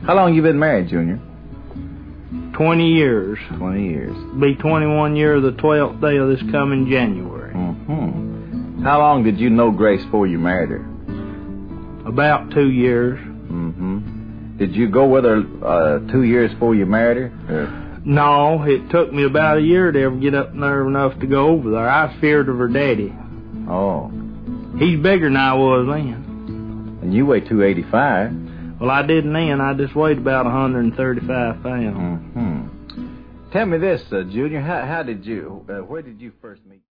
How long you been married, Junior? 20 years. 20 years. Be 21 years the 12th day of this coming January. Mm-hmm. How long did you know Grace before you married her? About 2 years. Mm-hmm. Did you go with her 2 years before you married her? No, it took me about a year to ever get up nerve enough to go over there. I was feared of her daddy. Oh. He's bigger than I was then. And you weigh 285. Well, I didn't then. I just weighed about 135 pounds. Mm-hmm. Tell me this, Junior. How did you, where did you first meet?